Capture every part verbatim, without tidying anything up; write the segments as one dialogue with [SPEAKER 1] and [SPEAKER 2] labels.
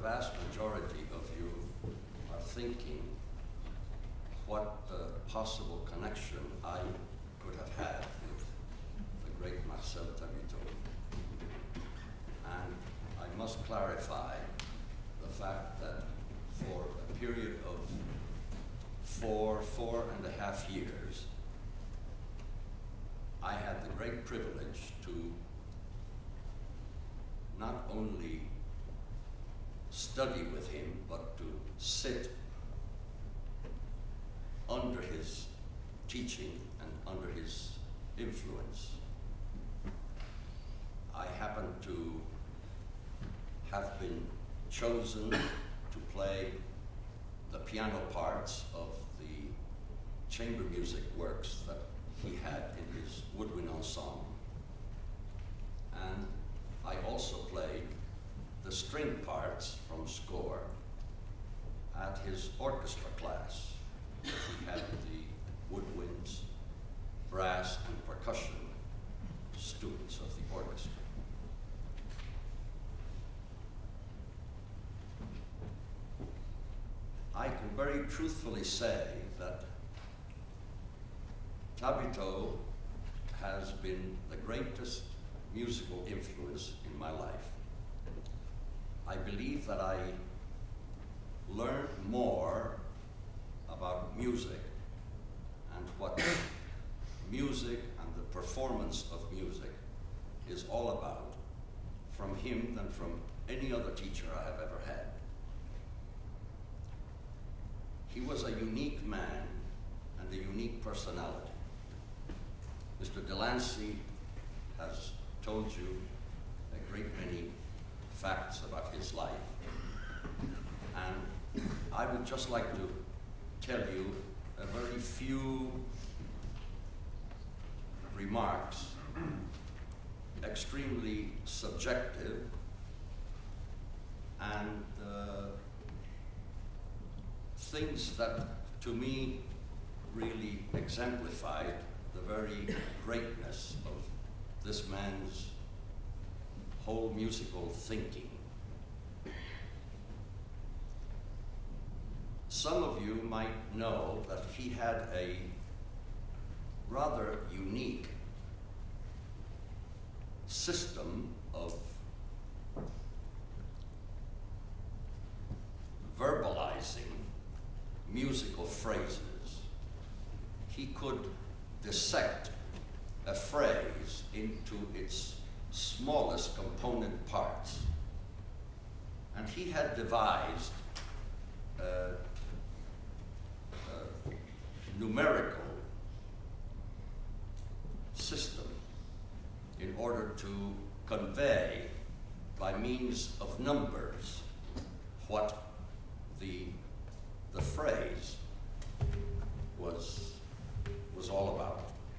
[SPEAKER 1] vast majority of you are thinking what uh, possible connection I could have had with the great Marcel Tabuteau. And I must clarify the fact that for a period of four, four and a half years, I had the great privilege to not only study with him, but to sit under his teaching and under his influence. I happen to have been chosen to play the piano parts of the chamber music works that he had in his woodwind ensemble. And I also played the string parts from score at his orchestra class. He had the woodwinds, brass, and percussion students of the orchestra. I can very truthfully say that Tabuteau has been the greatest musical influence in my life. I believe that I learned more about music and what music and the performance of music is all about from him than from any other teacher I have ever had. He was a unique man and a unique personality. Mister Delancey has told you a great many facts about his life. And I would just like to tell you a very few remarks, extremely subjective and uh, things that to me really exemplified the very greatness of this man's whole musical thinking. Some of you might know that he had a rather unique system of verbalizing musical phrases. He could dissect a phrase into its smallest component parts. And he had devised a, a numerical system in order to convey by means of numbers what the, the phrase was, was all about.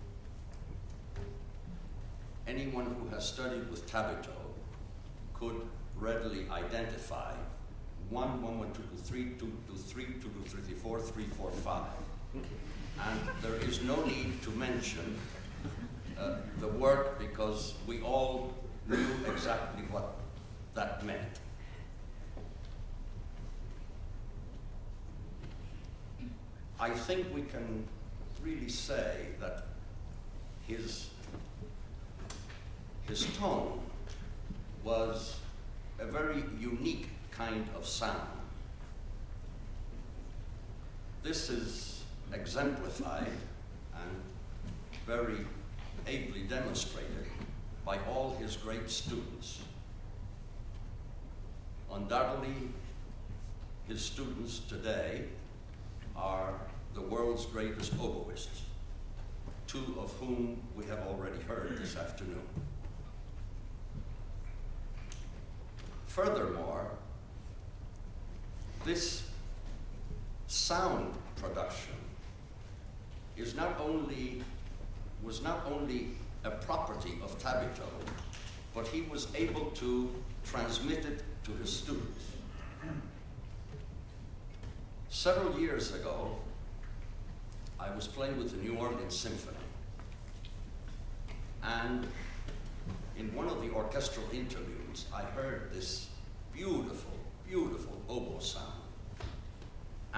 [SPEAKER 1] Anyone who has studied with Tabuteau could readily identify one, one, one, two, two, three, two, two, three, two, two, three, three, four, three, four, five. And there is no need to mention uh, the work because we all knew exactly what that meant. I think we can really say that his His tone was a very unique kind of sound. This is exemplified and very ably demonstrated by all his great students. Undoubtedly, his students today are the world's greatest oboists, two of whom we have already heard this afternoon. Furthermore, this sound production is not only, was not only a property of Tabuteau, but he was able to transmit it to his students. Several years ago, I was playing with the New Orleans Symphony, and in one of the orchestral interludes, I heard this beautiful, beautiful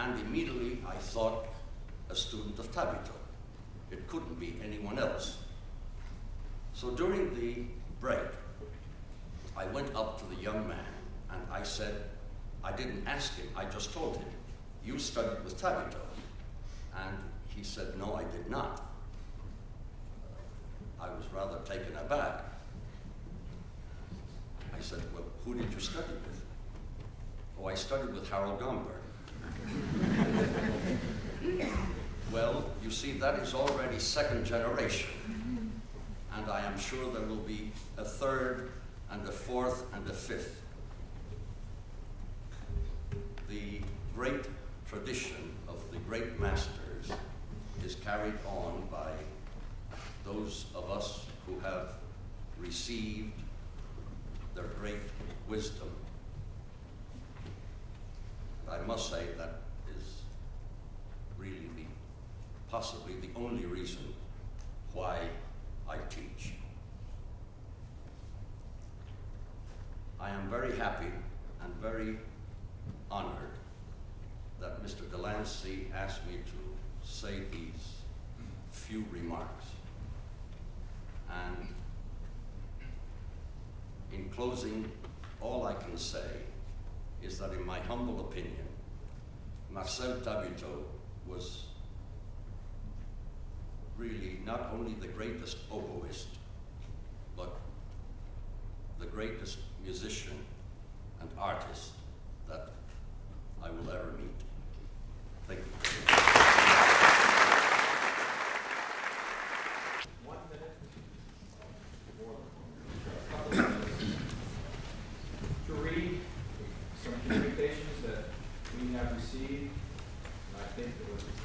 [SPEAKER 1] And immediately I thought a student of Tabito. It couldn't be anyone else. So during the break, I went up to the young man and I said, I didn't ask him, I just told him, you studied with Tabito. And he said, no, I did not. I was rather taken aback. I said, well, who did you study with? Oh, I studied with Harold Gomberg. Well, you see, that is already second generation. And I am sure there will be a third and a fourth and a fifth. The great tradition of the great masters is carried on by those of us who have received their great wisdom. I must say that is really the, possibly the only reason why I teach. I am very happy and very honored that Mister Delancey asked me to say these few remarks. And in closing, all I can say is that in my humble opinion, Marcel Tabito was really not only the greatest oboist, but the greatest musician and artist that I will ever meet. Thank you.
[SPEAKER 2] One minute. To read some communications that we have received, and I think it was